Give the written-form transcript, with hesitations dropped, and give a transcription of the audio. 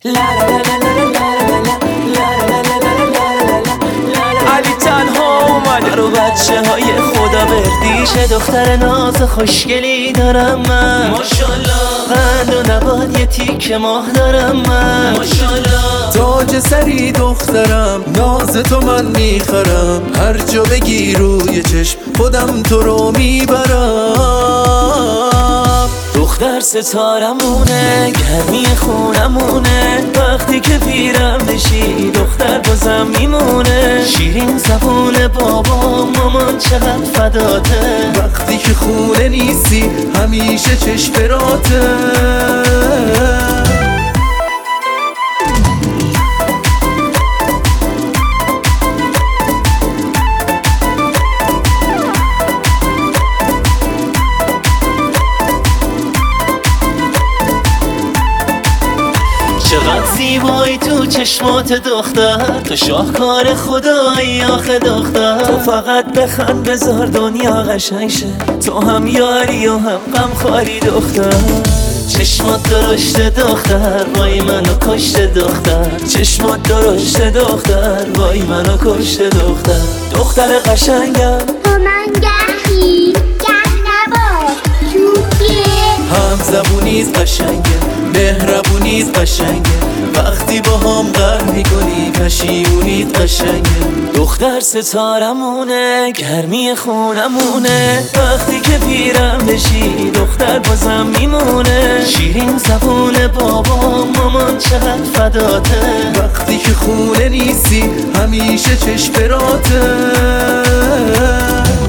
علی تنها اومده رو بچه های خدا بردی. چه دختر ناز خوشگلی دارم من، ماشالله. قند و نبات یه تیک ماه دارم من، ماشالله. تاج سری دخترم، ناز تو من میخرم. هر جا بگی روی چشم خودم تو رو میبرم. دختر ستارمونه، گرمی خونمونه. وقتی که پیرم بشی دختر بازم میمونه. شیرین زبون بابا مامان چقدر فداته. وقتی که خونه نیستی همیشه چشم راته. چقدر زیبایی تو چشمات دختر، تو شاهکار خدایی آخه دختر. تو فقط بخند بذار دنیا قشنگ شه، تو هم یاری و هم غمخواری دختر. چشمات درشته دختر، وای منو کشته دختر. چشمات درشته دختر، وای منو کشته دختر. دختر قشنگم تو من گهی گه نباش چوبیه. هم زبونیز قشنگه، مهربونیز قشنگه. وقتی با هم قهر میکنی پشیمونیت قشنگه. دختر ستارمونه، گرمی خونمونه. وقتی که پیرم بشی دختر بازم میمونه. شیرین زبون بابا مامان چقدر فداته. وقتی که خونه نیستی همیشه چشم راته.